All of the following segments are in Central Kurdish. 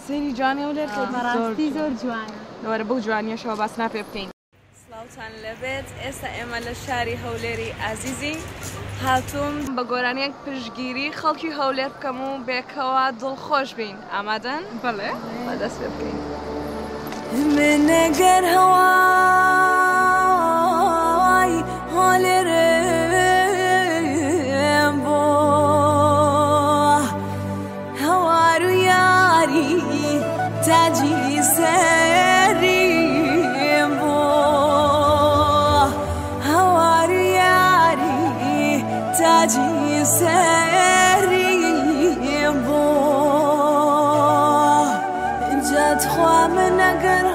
سری جوانی و لێر بەڕاستی زۆر جوانە. لەوەرە بەو جوانیەشەوە باسنا پێ بکەین. سڵاوتان لەبێت. ئێستا ئێمە لە شاری هەولێری ئازیزی هاتووم بە گۆرانیەک پشتگیری خەڵکی هەولێر بکەم و بێکەوە دڵخۆش بین. ئامادەن؟ بەڵێ بەدەست پێ بکەین. من ئەگەر هەوای هەولێرم بۆ هەوار و یاری تاجی سەریم بۆ هەوار و یاری تاجی سەریم بۆ جاتخوا من ئەگەر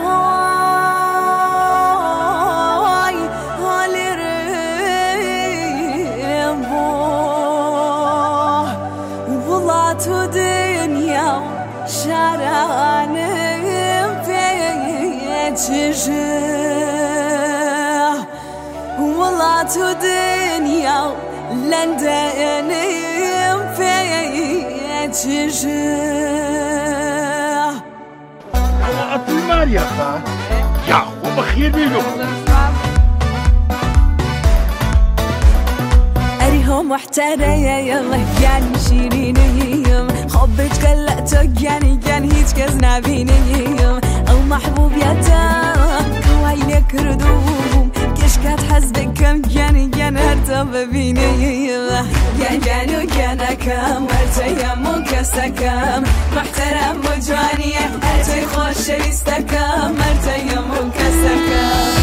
هەوای هەولێرم بۆ وڵات و دنیا و شارانم پێچژە وڵات و دنیا و لەندەنم پێچژە أطل ماريا خان يا أخو بخير بينهم أريهم محترة يلا يعني شيرينيهم حبك قلقتك يعني هيج كز نبينيهم أو محبوب يا تا كواينك ردوهم كشكات حزبك كم يعني هرتب ببينيهم يعني كم هرتيم وكسكم محترم وجوانية هرتي خوش شريستكم هرتيم وكسكم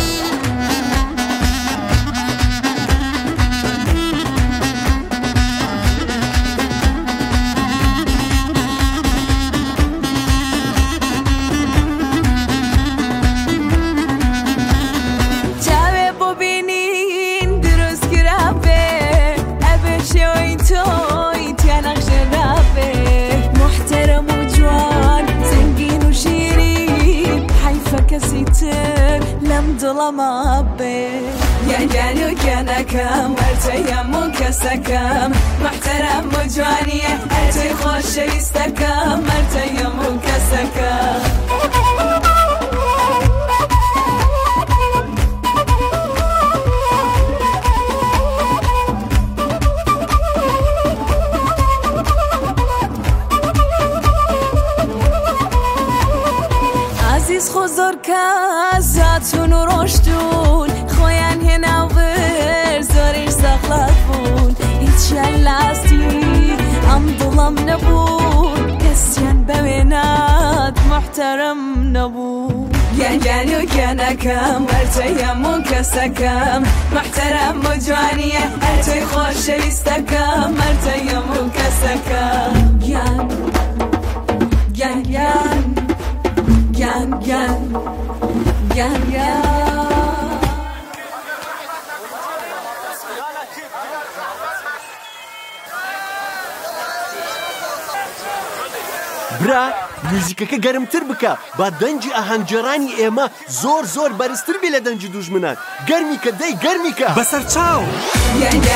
لم ظلم أبي يعني وكان كم ارتيم وكسكم محترم وجوانية ارتي خوش يستكم ارتيم وكسكم عزیز خزر کازاتون و رشتون خوین هنو بر زاریش ساقلات بون هیچ لاستی ام دلم نبود کسیان ببیناد محترم نبود يعني وكان كم ارتيم وكسكم محترم وجوانية ارتي خوش يستكم ارتيم وكسكم برا موزیکەکە گەرمتر بکە با دەنجی ئاهەنگجێڕانی ئێمە زۆر بەرزتر بێ لە دەنجی دوژمنان گەرمیکە دەی گەرمیکە بەسەر چاو